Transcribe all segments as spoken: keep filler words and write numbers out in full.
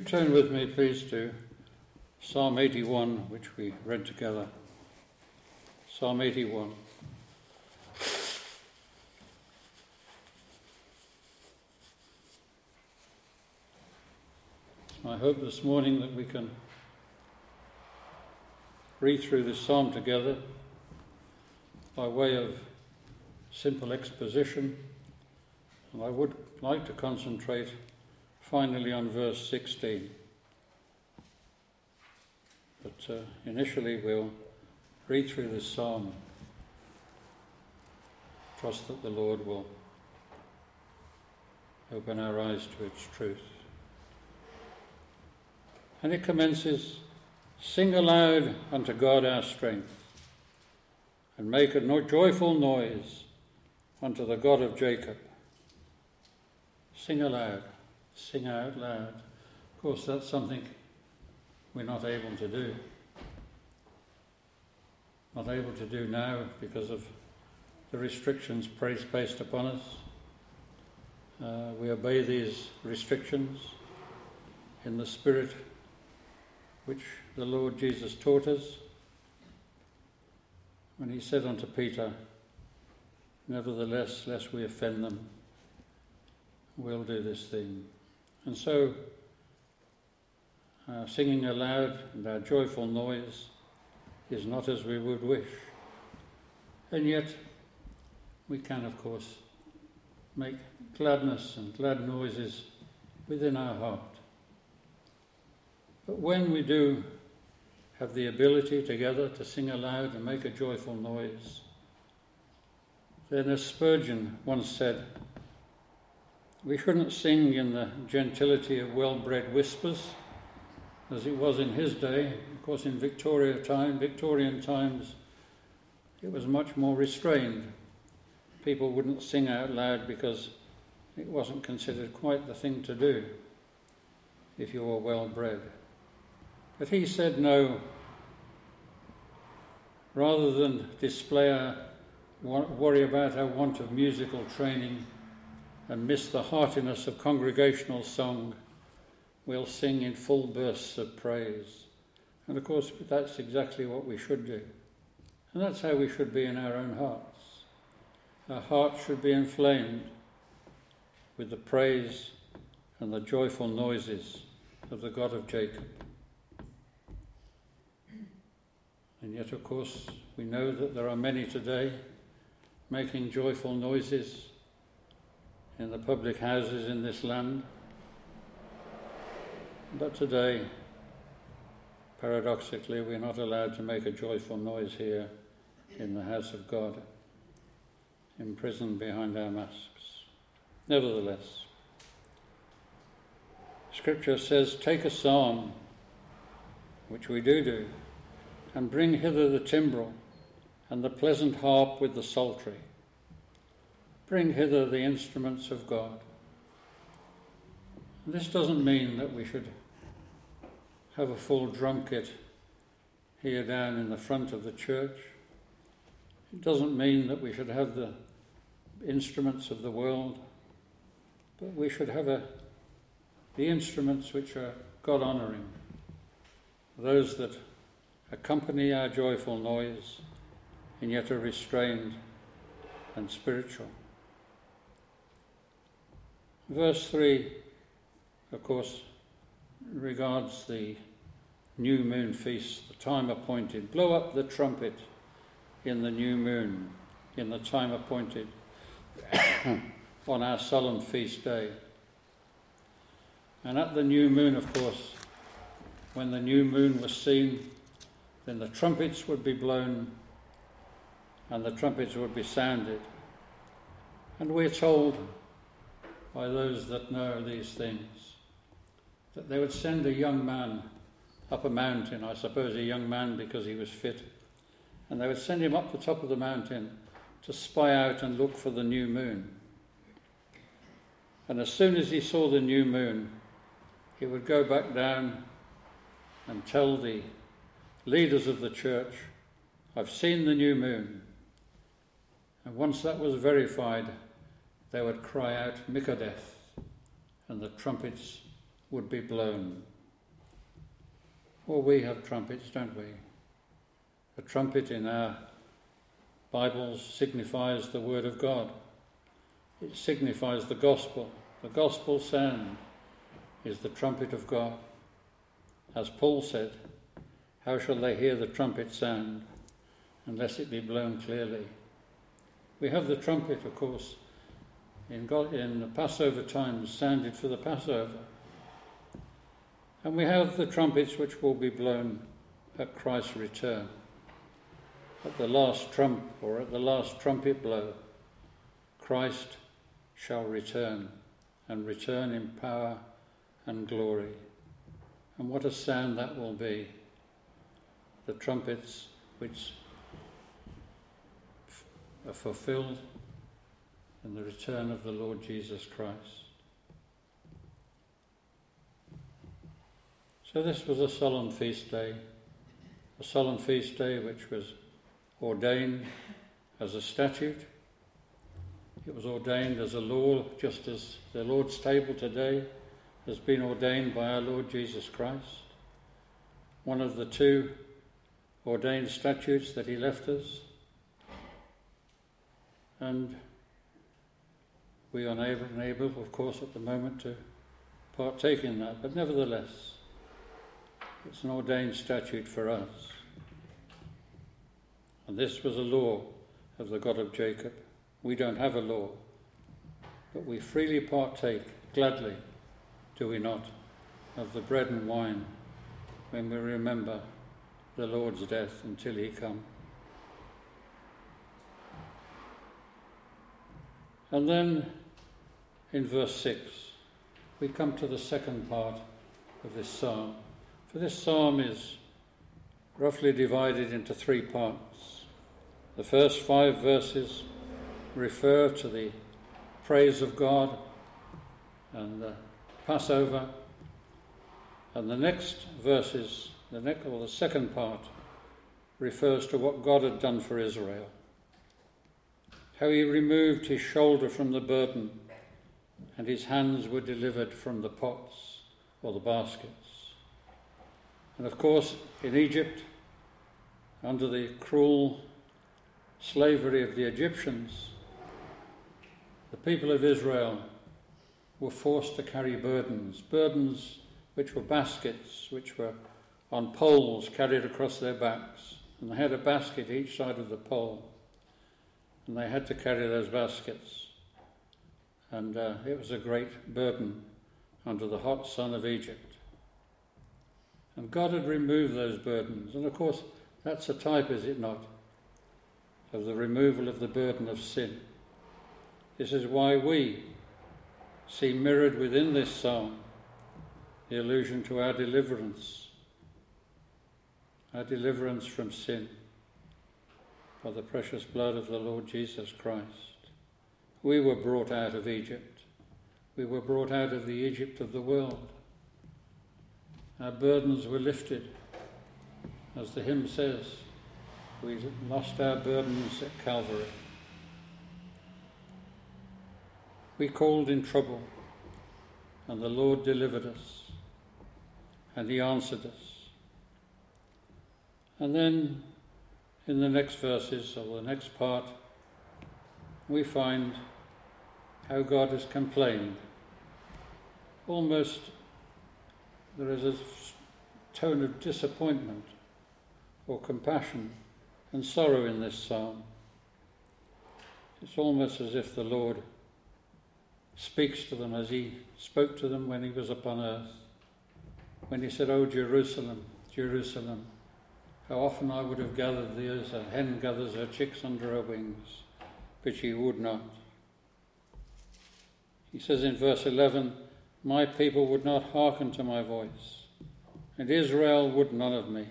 turn with me, please, to Psalm eighty-one, which we read together. Psalm eighty-one. I hope this morning that we can read through this psalm together by way of simple exposition, and I would like to concentrate finally on verse sixteen. But uh, initially we'll read through this psalm. Trust that the Lord will open our eyes to its truth. And it commences, "Sing aloud unto God our strength, and make a no- joyful noise unto the God of Jacob." Sing aloud, sing out loud. Of course, that's something we're not able to do. Not able to do now because of the restrictions placed upon us. Uh, we obey these restrictions in the spirit which the Lord Jesus taught us when he said unto Peter, "Nevertheless, lest we offend them, we'll do this thing." And so, our singing aloud and our joyful noise is not as we would wish. And yet, we can, of course, make gladness and glad noises within our heart. But when we do have the ability together to sing aloud and make a joyful noise, then as Spurgeon once said, we shouldn't sing in the gentility of well-bred whispers, as it was in his day. Of course, in Victoria time, Victorian times, it was much more restrained. People wouldn't sing out loud because it wasn't considered quite the thing to do if you were well-bred. But he said no. Rather than display our, worry about our want of musical training and miss the heartiness of congregational song, we'll sing in full bursts of praise. And of course, that's exactly what we should do. And that's how we should be in our own hearts. Our hearts should be inflamed with the praise and the joyful noises of the God of Jacob. And yet, of course, we know that there are many today making joyful noises in the public houses in this land. But today, paradoxically, we're not allowed to make a joyful noise here in the house of God, imprisoned behind our masks. Nevertheless, Scripture says, "Take a psalm," which we do do, "and bring hither the timbrel and the pleasant harp with the psaltery. Bring hither the instruments of God." And this doesn't mean that we should have a full drum kit here down in the front of the church. It doesn't mean that we should have the instruments of the world, but we should have a, the instruments which are God-honouring, those that accompany our joyful noise and yet are restrained and spiritual. Verse three, of course, regards the new moon feast, the time appointed. "Blow up the trumpet in the new moon, in the time appointed, on our solemn feast day." And at the new moon, of course, when the new moon was seen, then the trumpets would be blown and the trumpets would be sounded. And we're told by those that know these things that they would send a young man up a mountain, I suppose a young man because he was fit, and they would send him up the top of the mountain to spy out and look for the new moon. And as soon as he saw the new moon, he would go back down and tell the leaders of the church, "I've seen the new moon." And once that was verified, they would cry out, "Mikadeth," and the trumpets would be blown. Well, we have trumpets, don't we? A trumpet in our Bibles signifies the Word of God. It signifies the gospel. The gospel sound is the trumpet of God. As Paul said, how shall they hear the trumpet sound unless it be blown clearly? We have the trumpet, of course, in, God, in the Passover times, sounded for the Passover. And we have the trumpets which will be blown at Christ's return. At the last trump, or at the last trumpet blow, Christ shall return, and return in power and glory. And what a sound that will be. The trumpets which are fulfilled in the return of the Lord Jesus Christ. So this was a solemn feast day, a solemn feast day which was ordained as a statute. It was ordained as a law, just as the Lord's table today has been ordained by our Lord Jesus Christ. One of the two ordained statutes that he left us. And we are unable, unable, of course, at the moment to partake in that, but nevertheless, it's an ordained statute for us. And this was a law of the God of Jacob. We don't have a law, but we freely partake, gladly, do we not, of the bread and wine when we remember the Lord's death until he come. And then in verse six, we come to the second part of this psalm. For this psalm is roughly divided into three parts. The first five verses refer to the praise of God and the Passover, and the next verses, the next, or the second part, refers to what God had done for Israel. How he removed his shoulder from the burden and his hands were delivered from the pots or the baskets. And of course, in Egypt, under the cruel slavery of the Egyptians, the people of Israel were forced to carry burdens, burdens which were baskets, which were on poles carried across their backs. And they had a basket each side of the pole, and they had to carry those baskets. And uh, it was a great burden under the hot sun of Egypt. And God had removed those burdens. And of course, that's a type, is it not, of the removal of the burden of sin. This is why we see mirrored within this psalm the allusion to our deliverance, our deliverance from sin by the precious blood of the Lord Jesus Christ. We were brought out of Egypt. We were brought out of the Egypt of the world. Our burdens were lifted. As the hymn says, we lost our burdens at Calvary. We called in trouble, and the Lord delivered us, and he answered us. And then in the next verses, or the next part, we find how God has complained. Almost there is a tone of disappointment or compassion and sorrow in this psalm. It's almost as if the Lord speaks to them as he spoke to them when he was upon earth. When he said, "O Jerusalem, Jerusalem, how often I would have gathered thee as a hen gathers her chicks under her wings, but ye would not." He says in verse eleven, "My people would not hearken to my voice, and Israel would none of me."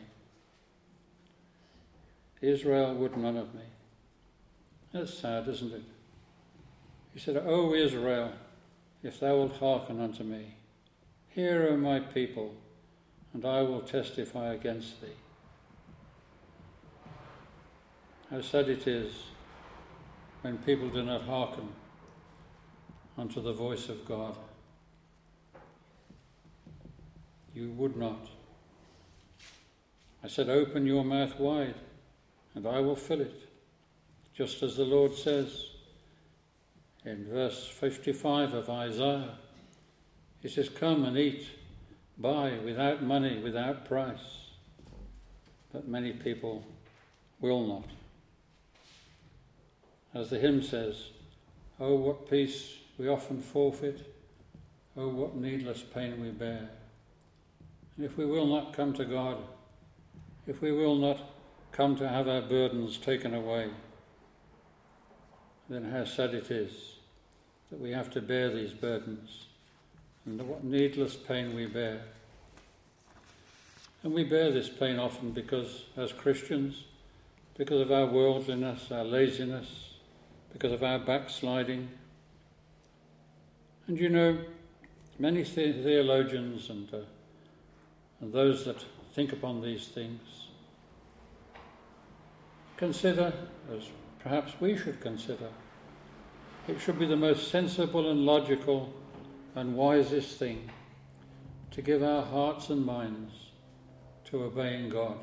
Israel would none of me. That's sad, isn't it? He said, "O Israel, if thou wilt hearken unto me, hear, O my people, and I will testify against thee." How sad it is when people do not hearken unto the voice of God. You would not. I said, open your mouth wide, and I will fill it. Just as the Lord says in verse fifty-five of Isaiah. He says, come and eat, buy, without money, without price. But many people will not. As the hymn says, oh, what peace we often forfeit, oh, what needless pain we bear. And if we will not come to God, if we will not come to have our burdens taken away, then how sad it is that we have to bear these burdens, and what needless pain we bear. And we bear this pain often because, as Christians, because of our worldliness, our laziness, because of our backsliding. And you know, many the- theologians and, uh, and those that think upon these things consider, as perhaps we should consider, it should be the most sensible and logical and wisest thing to give our hearts and minds to obeying God.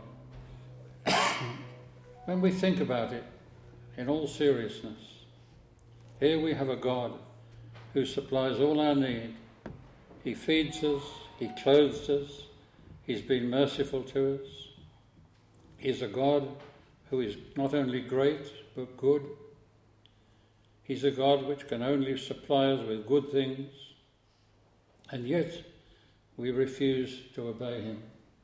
When we think about it in all seriousness, here we have a God who supplies all our need. He feeds us, he clothes us, he's been merciful to us. He's a God who is not only great but good. He's a God which can only supply us with good things, and yet we refuse to obey him.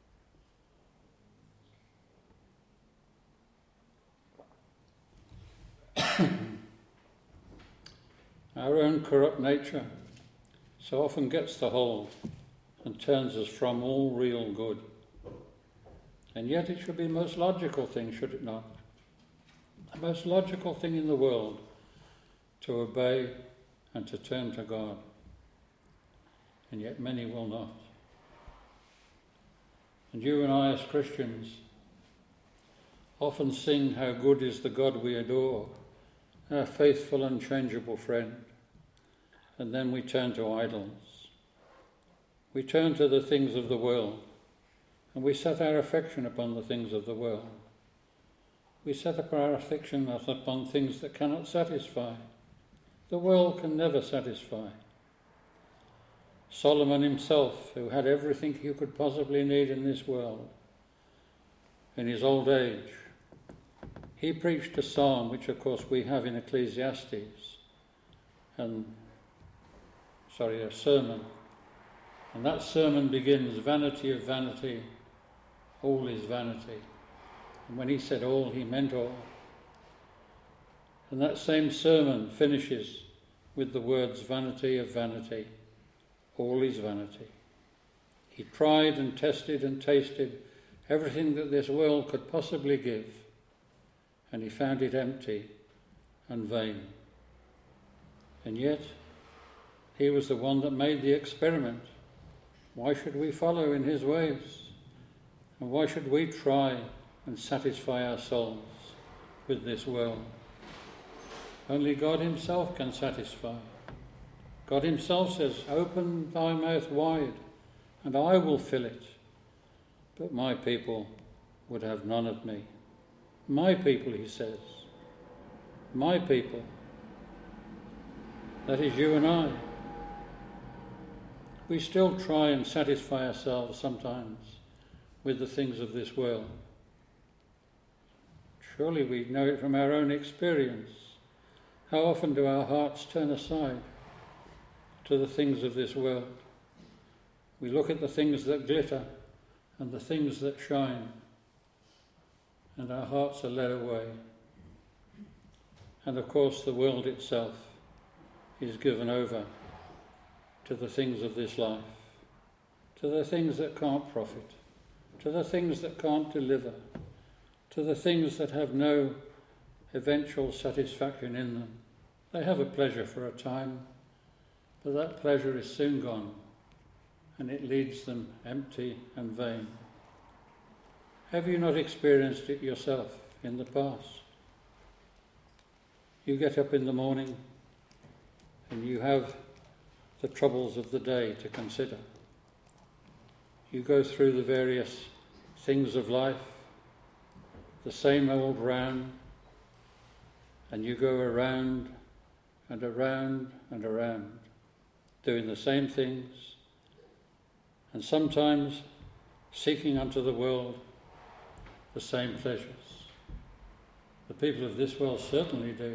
Our own corrupt nature so often gets the hold and turns us from all real good. And yet it should be the most logical thing, should it not? The most logical thing in the world to obey and to turn to God. And yet many will not. And you and I as Christians often sing how good is the God we adore, our faithful and changeable friend. And then we turn to idols. We turn to the things of the world, and we set our affection upon the things of the world. We set up our affection upon things that cannot satisfy. The world can never satisfy. Solomon himself, who had everything he could possibly need in this world, in his old age, he preached a psalm, which of course we have in Ecclesiastes, and sorry, a sermon. And that sermon begins, vanity of vanity, all is vanity. And when he said all, he meant all. And that same sermon finishes with the words, vanity of vanity, all is vanity. He tried and tested and tasted everything that this world could possibly give, and he found it empty and vain. And yet, he was the one that made the experiment. Why should we follow in his ways? And why should we try and satisfy our souls with this world? Only God himself can satisfy. God himself says, open thy mouth wide, and I will fill it. But my people would have none of me. My people, he says. My people. That is you and I. We still try and satisfy ourselves sometimes with the things of this world. Surely we know it from our own experience. How often do our hearts turn aside to the things of this world? We look at the things that glitter and the things that shine, and our hearts are led away. And of course the world itself is given over to the things of this life, to the things that can't profit, to the things that can't deliver, to the things that have no eventual satisfaction in them. They have a pleasure for a time, but that pleasure is soon gone, and it leaves them empty and vain. Have you not experienced it yourself in the past? You get up in the morning and you have the troubles of the day to consider. You go through the various things of life, the same old round, and you go around and around and around, doing the same things, and sometimes seeking unto the world the same pleasures. The people of this world certainly do.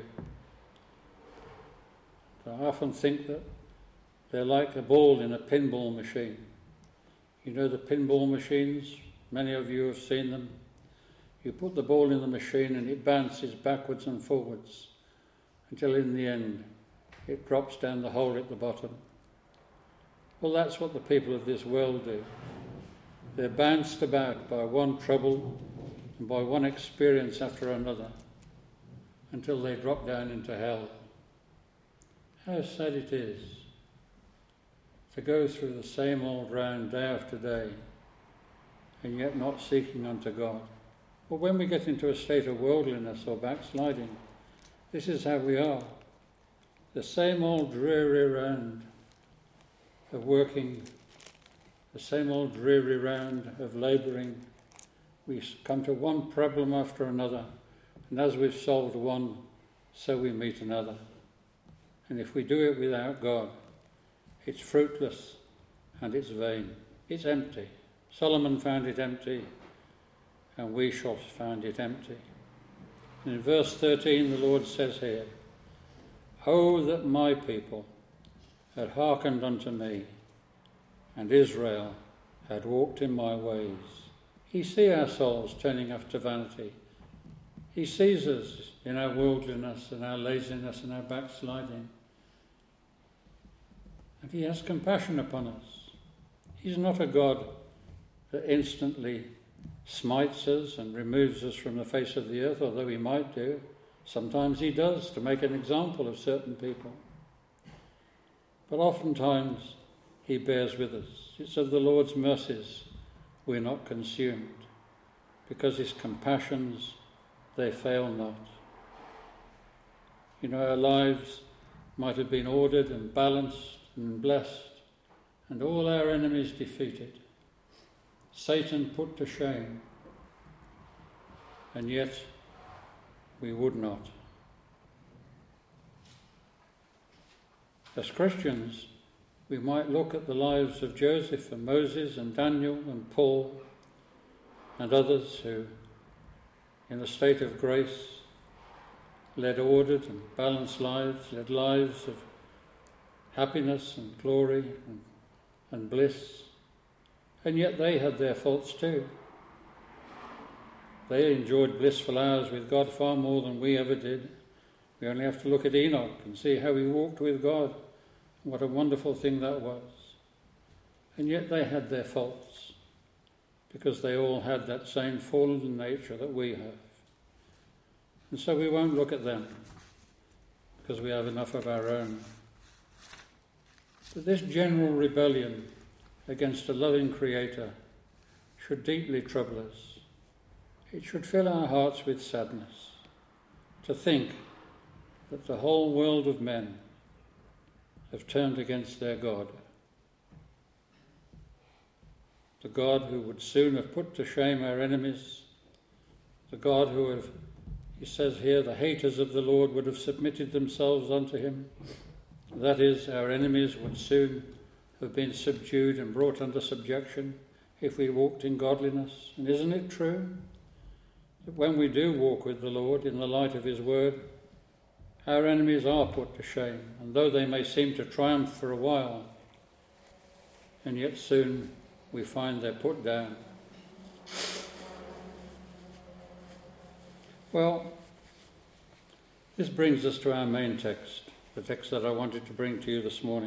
I often think that they're like a ball in a pinball machine. You know the pinball machines? Many of you have seen them. You put the ball in the machine and it bounces backwards and forwards until in the end it drops down the hole at the bottom. Well, that's what the people of this world do. They're bounced about by one trouble and by one experience after another until they drop down into hell. How sad it is to go through the same old round day after day and yet not seeking unto God. But when we get into a state of worldliness or backsliding, this is how we are. The same old dreary round of working, the same old dreary round of labouring. We come to one problem after another, and as we've solved one, so we meet another. And if we do it without God, it's fruitless and it's vain. It's empty. Solomon found it empty, and we shall find it empty. And in verse thirteen, the Lord says here, "Oh, that my people had hearkened unto me, and Israel had walked in my ways." He sees our souls turning after vanity. He sees us in our worldliness and our laziness and our backsliding. And he has compassion upon us. He's not a God that instantly smites us and removes us from the face of the earth, although he might do. Sometimes he does, to make an example of certain people. But oftentimes he bears with us. It's of the Lord's mercies we're not consumed, because his compassions, they fail not. You know, our lives might have been ordered and balanced and blessed, and all our enemies defeated, Satan put to shame, and yet we would not. As Christians, we might look at the lives of Joseph and Moses and Daniel and Paul and others who, in a state of grace, led ordered and balanced lives, led lives of happiness and glory and, and bliss, and yet they had their faults too. They enjoyed blissful hours with God far more than we ever did. We only have to look at Enoch and see how he walked with God. What a wonderful thing that was. And yet they had their faults, because they all had that same fallen nature that we have. And so we won't look at them, because we have enough of our own. But this general rebellion against a loving Creator should deeply trouble us. It should fill our hearts with sadness to think that the whole world of men have turned against their God. The God who would soon have put to shame our enemies, the God who have, he says here, the haters of the Lord would have submitted themselves unto him. That is, our enemies would soon have been subdued and brought under subjection if we walked in godliness. And isn't it true that when we do walk with the Lord in the light of his word, our enemies are put to shame, and though they may seem to triumph for a while, and yet soon we find they're put down. Well, this brings us to our main text, the text that I wanted to bring to you this morning.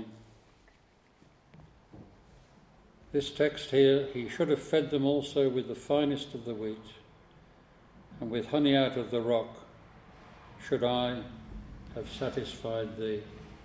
This text here, he should have fed them also with the finest of the wheat, and with honey out of the rock should I have satisfied thee.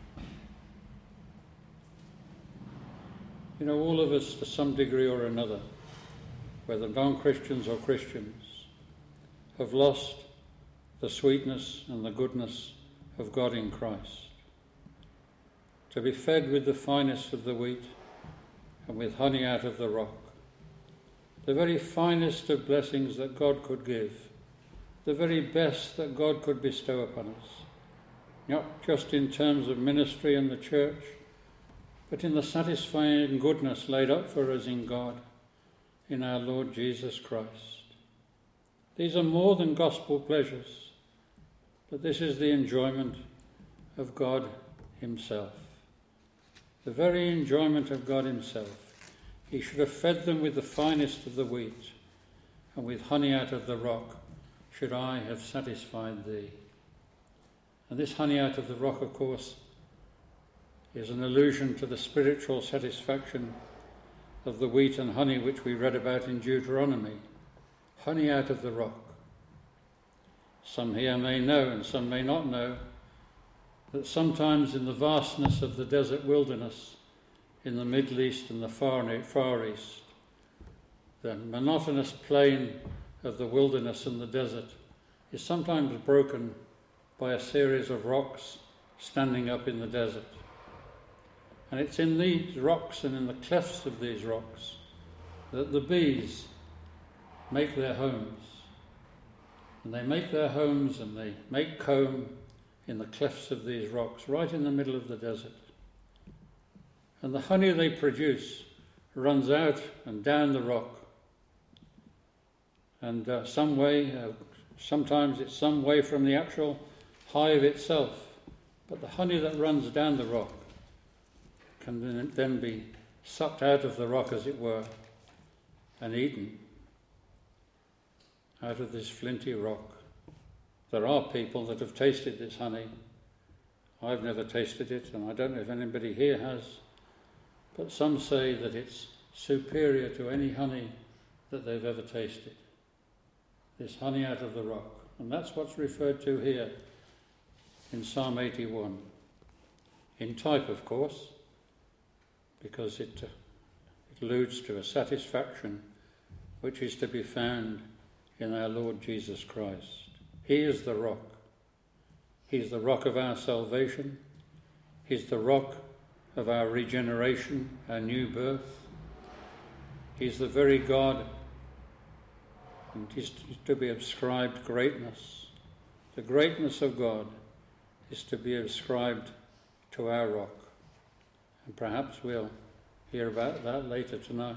You know, all of us to some degree or another, whether non-Christians or Christians, have lost the sweetness and the goodness of God in Christ. To be fed with the finest of the wheat and with honey out of the rock. the very finest of blessings that God could give, the very best that God could bestow upon us, not just in terms of ministry and the church, but in the satisfying goodness laid up for us in God, in our Lord Jesus Christ. These are more than gospel pleasures, but this is the enjoyment of God himself. The very enjoyment of God himself. He should have fed them with the finest of the wheat, and with honey out of the rock should I have satisfied thee. And this honey out of the rock, of course, is an allusion to the spiritual satisfaction of the wheat and honey which we read about in Deuteronomy. Honey out of the rock. Some here may know and some may not know that sometimes in the vastness of the desert wilderness in the Middle East and the Far, Far East, the monotonous plain of the wilderness and the desert is sometimes broken by a series of rocks standing up in the desert. And it's in these rocks and in the clefts of these rocks that the bees make their homes. And they make their homes and they make comb in the clefts of these rocks, right in the middle of the desert. And the honey they produce runs out and down the rock. And uh, some way, uh, sometimes it's some way from the actual hive itself. But the honey that runs down the rock can then be sucked out of the rock, as it were, and eaten out of this flinty rock. There are people that have tasted this honey. I've never tasted it, and I don't know if anybody here has. But some say that it's superior to any honey that they've ever tasted. This honey out of the rock. And that's what's referred to here in Psalm eighty-one. In type, of course, because it, uh, it alludes to a satisfaction which is to be found in our Lord Jesus Christ. He is the rock. He's the rock of our salvation. He's the rock of our regeneration, our new birth. He's the very God, and he's to be ascribed greatness. The greatness of God is to be ascribed to our rock. And perhaps we'll hear about that later tonight.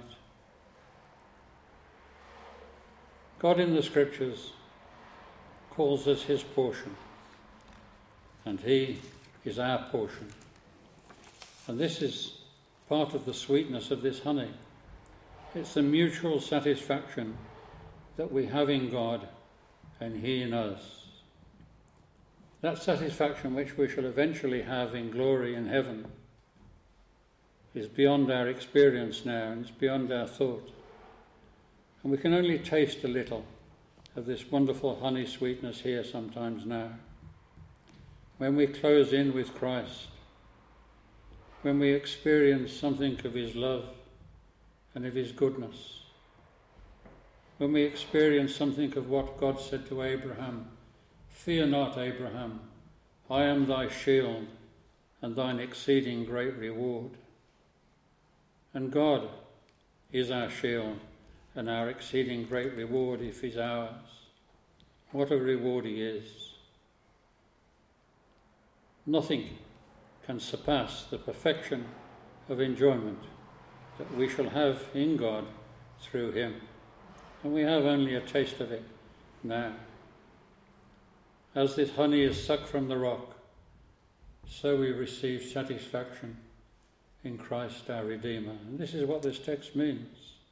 God in the Scriptures calls us his portion, and he is our portion. And this is part of the sweetness of this honey. It's the mutual satisfaction that we have in God and he in us. That satisfaction which we shall eventually have in glory in heaven is beyond our experience now, and it's beyond our thought. And we can only taste a little of this wonderful honey sweetness here sometimes now. When we close in with Christ, when we experience something of his love and of his goodness, when we experience something of what God said to Abraham, "Fear not, Abraham, I am thy shield and thine exceeding great reward." And God is our shield and our exceeding great reward if he's ours. What a reward he is. Nothing can surpass the perfection of enjoyment that we shall have in God through him. And we have only a taste of it now. As this honey is sucked from the rock, so we receive satisfaction in Christ our Redeemer. And this is what this text means.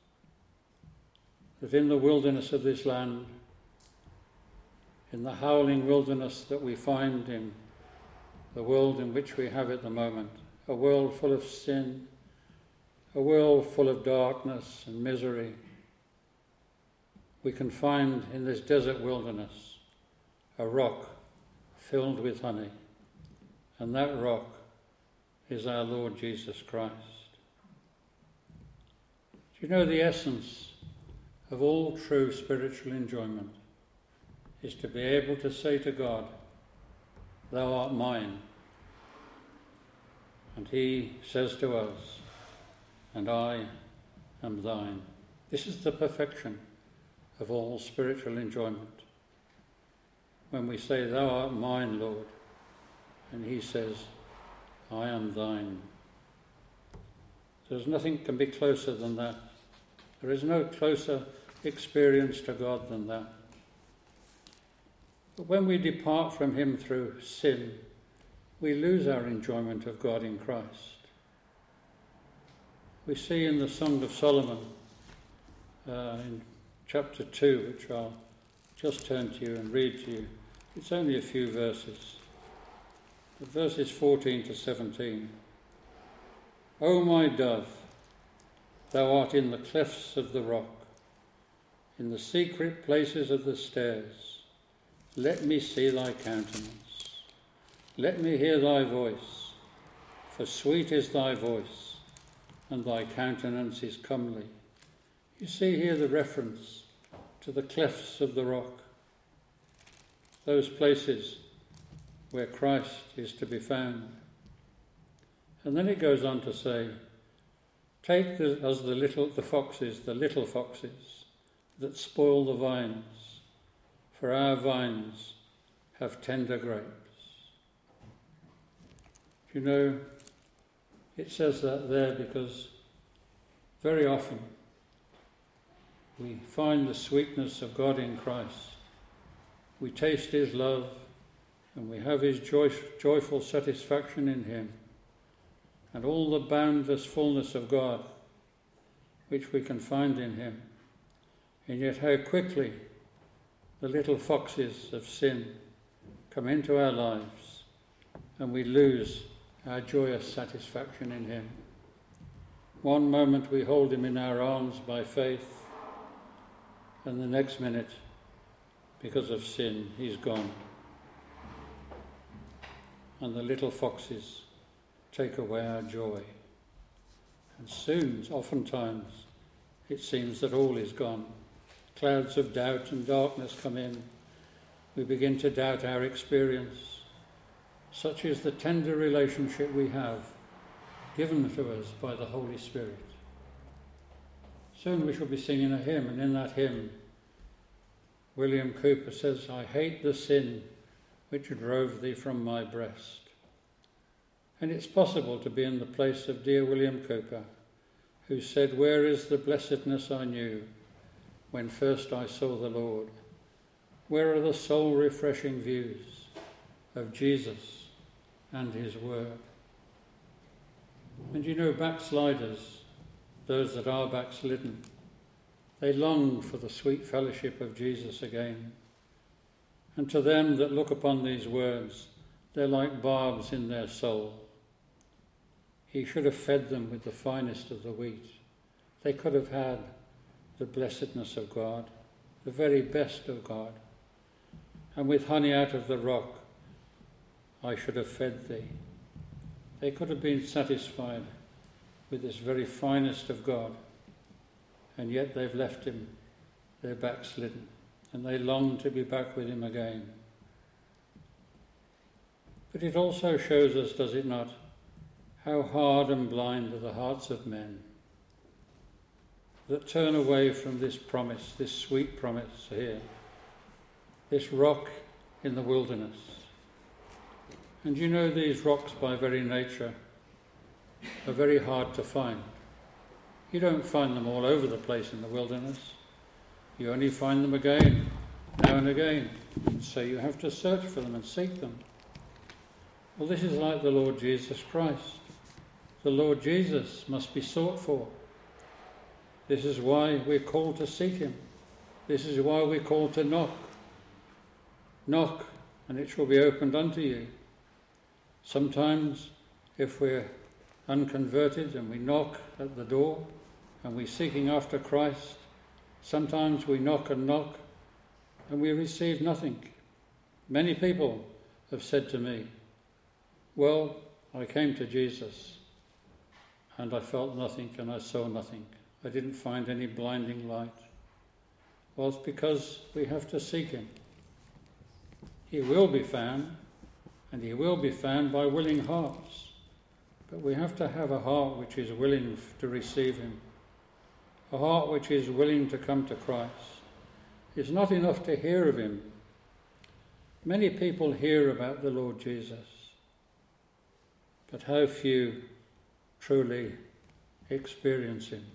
That in the wilderness of this land, in the howling wilderness that we find in the world in which we have at the moment, a world full of sin, a world full of darkness and misery, we can find in this desert wilderness a rock filled with honey, and that rock is our Lord Jesus Christ. Do you know the essence of all true spiritual enjoyment is to be able to say to God, "Thou art mine," and he says to us, "And I am thine." This is the perfection of all spiritual enjoyment. When we say, "Thou art mine, Lord," and he says, "I am thine." There's nothing can be closer than that. There is no closer experience to God than that. But when we depart from him through sin, we lose our enjoyment of God in Christ. We see in the Song of Solomon, uh, in chapter two, which I'll just turn to you and read to you. It's only a few verses. But verses fourteen to seventeen. "O my dove, thou art in the clefts of the rock, in the secret places of the stairs. Let me see thy countenance. Let me hear thy voice, for sweet is thy voice, and thy countenance is comely." You see here the reference to the clefts of the rock, those places where Christ is to be found. And then it goes on to say, "Take the, as the little the foxes, the little foxes that spoil the vines, for our vines have tender grapes." You know, it says that there because very often we find the sweetness of God in Christ. We taste his love and we have his joy, joyful satisfaction in him, and all the boundless fullness of God which we can find in him. And yet how quickly the little foxes of sin come into our lives and we lose our joyous satisfaction in him. One moment we hold him in our arms by faith, and the next minute, because of sin, he's gone. And the little foxes take away our joy. And soon, oftentimes, it seems that all is gone. Clouds of doubt and darkness come in. We begin to doubt our experience. Such is the tender relationship we have given to us by the Holy Spirit. Soon we shall be singing a hymn, and in that hymn, William Cowper says, "I hate the sin which drove thee from my breast." And it's possible to be in the place of dear William Cowper, who said, "Where is the blessedness I knew when first I saw the Lord? Where are the soul-refreshing views of Jesus and his word?" And you know, backsliders, those that are backslidden, they long for the sweet fellowship of Jesus again. And to them that look upon these words, they're like barbs in their soul. He should have fed them with the finest of the wheat. They could have had the blessedness of God, the very best of God. And with honey out of the rock, I should have fed thee. They could have been satisfied with this very finest of God, and yet they've left him. They're backslidden, and they long to be back with him again. But it also shows us, does it not, how hard and blind are the hearts of men that turn away from this promise, this sweet promise here, this rock in the wilderness. And you know, these rocks by very nature are very hard to find. You don't find them all over the place in the wilderness. You only find them again, now and again. And so you have to search for them and seek them. Well, this is like the Lord Jesus Christ. The Lord Jesus must be sought for. This is why we're called to seek him. This is why we're called to knock. Knock, and it shall be opened unto you. Sometimes, if we're unconverted and we knock at the door and we're seeking after Christ, sometimes we knock and knock and we receive nothing. Many people have said to me, "Well, I came to Jesus and I felt nothing and I saw nothing. I didn't find any blinding light." Well, it's because we have to seek him. He will be found, and he will be found by willing hearts. But we have to have a heart which is willing to receive him. a heart which is willing to come to Christ. It's not enough to hear of him. Many people hear about the Lord Jesus, but how few truly experience him.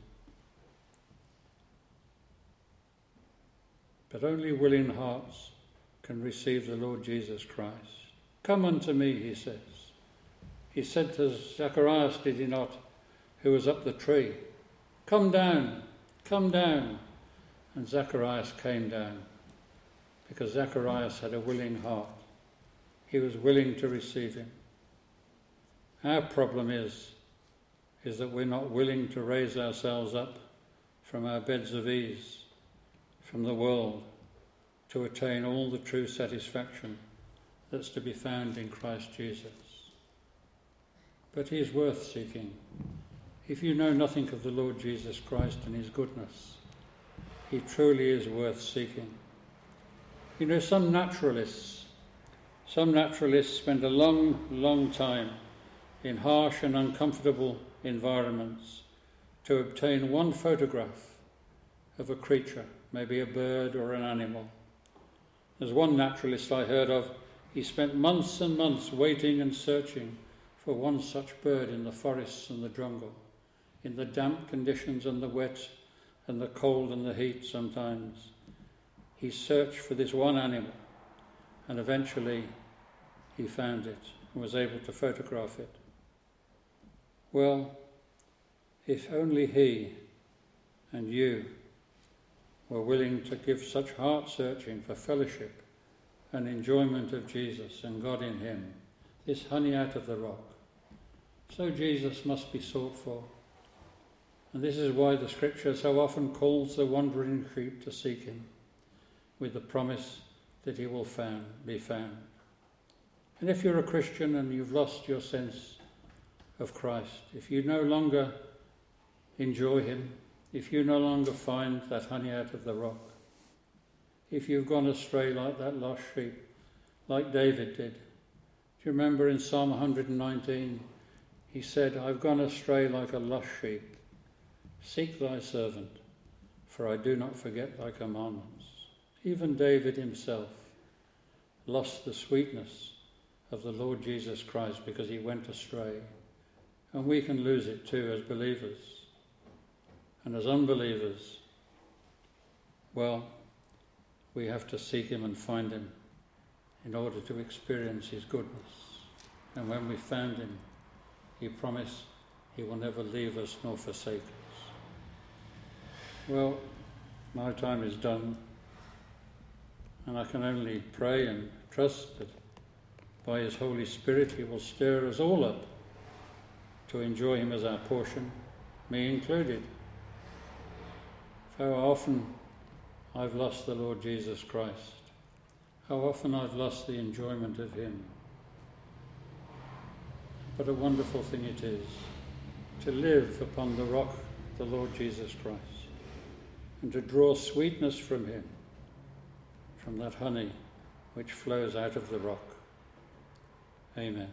But only willing hearts can receive the Lord Jesus Christ. Come unto me, he says. He said to Zacharias, did he not, who was up the tree, come down, come down. And Zacharias came down because Zacharias had a willing heart. He was willing to receive him. Our problem is, is that we're not willing to raise ourselves up from our beds of ease, from the world, to attain all the true satisfaction that's to be found in Christ Jesus. But he is worth seeking. If you know nothing of the Lord Jesus Christ and his goodness, he truly is worth seeking. You know, some naturalists, some naturalists spend a long, long time in harsh and uncomfortable environments to obtain one photograph of a creature, maybe a bird or an animal. There's one naturalist I heard of, he spent months and months waiting and searching for one such bird in the forests and the jungle, in the damp conditions and the wet and the cold and the heat sometimes. He searched for this one animal, and eventually he found it and was able to photograph it. Well, if only he and you were willing to give such heart-searching for fellowship and enjoyment of Jesus and God in him, this honey out of the rock. So Jesus must be sought for. And this is why the Scripture so often calls the wandering sheep to seek him, with the promise that he will found, be found. And if you're a Christian and you've lost your sense of Christ, if you no longer enjoy him, if you no longer find that honey out of the rock, if you've gone astray like that lost sheep, like David did. Do you remember in Psalm one hundred nineteen, he said, I've gone astray like a lost sheep. Seek thy servant, for I do not forget thy commandments. Even David himself lost the sweetness of the Lord Jesus Christ because he went astray. And we can lose it too as believers. And as unbelievers, well, we have to seek him and find him in order to experience his goodness. And when we found him, he promised he will never leave us nor forsake us. Well, my time is done, and I can only pray and trust that by his Holy Spirit he will stir us all up to enjoy him as our portion, me included. How often I've lost the Lord Jesus Christ. How often I've lost the enjoyment of him. What a wonderful thing it is to live upon the rock, the Lord Jesus Christ, and to draw sweetness from him, from that honey which flows out of the rock. Amen.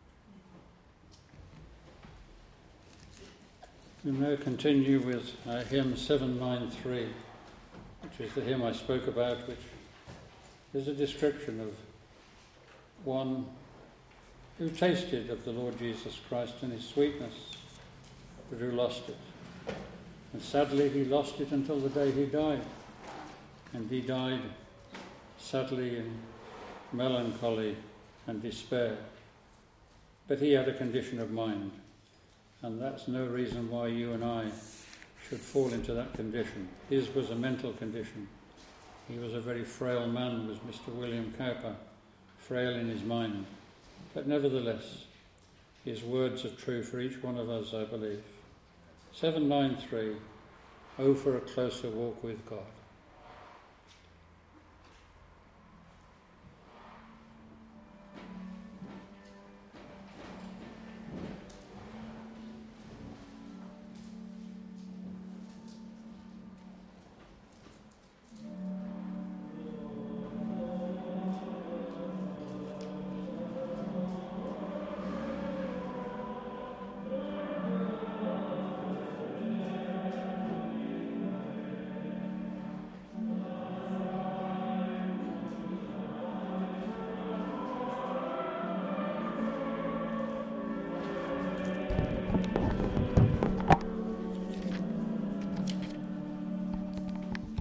We now continue with uh, hymn seven ninety-three, which is the hymn I spoke about, which is a description of one who tasted of the Lord Jesus Christ and his sweetness, but who lost it. And sadly he lost it until the day he died. And he died sadly in melancholy and despair. But he had a condition of mind. And that's no reason why you and I should fall into that condition. His was a mental condition. He was a very frail man, was Mister William Cowper, frail in his mind. But nevertheless, his words are true for each one of us, I believe. seven ninety-three, Oh, for a closer walk with God.